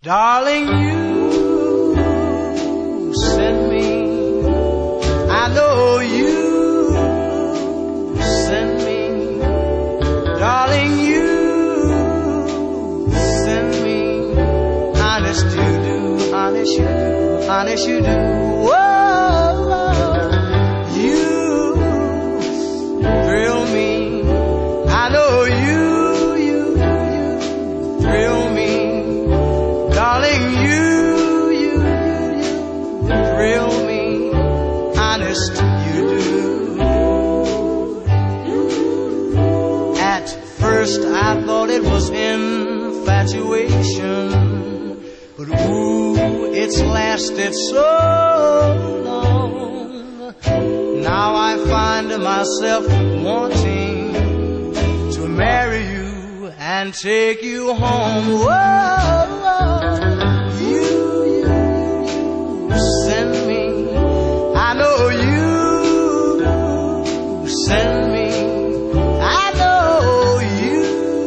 Darling, you sent me. I know you sent me. Darling, you send me. Honest you do, honest you do, honest you do. Whoa, you thrill me. I know you thrill me. Darling, you thrill me. Honest you do. At first I thought it was infatuation, but ooh, it's lasted so long. Now I find myself wanting to marry you and take you home. Whoa, you send me. I know you send me. I know you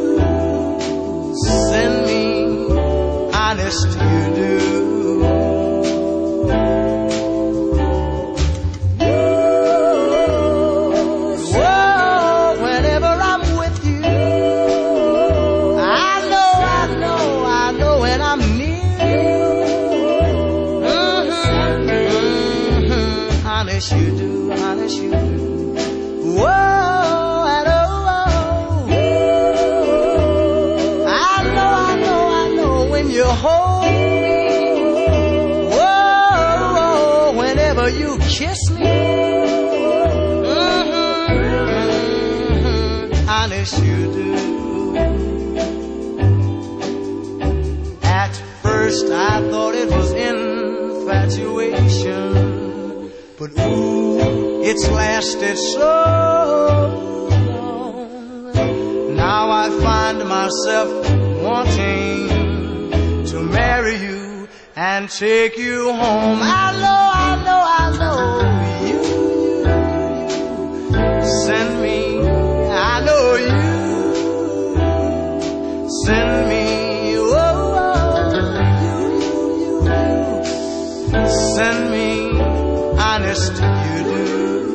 send me. Honest you do. Whoa, whenever I'm with you, I know when I'm near you. Honest you do, honest you do. Whoa, and I know when you hold me. Whoa, whenever you kiss me. Honest you do. At first I thought it was infatuation, but ooh, it's lasted so long. Now I find myself wanting to marry you and take you home. I know you send me. I know you send me. Send me. Honest you do.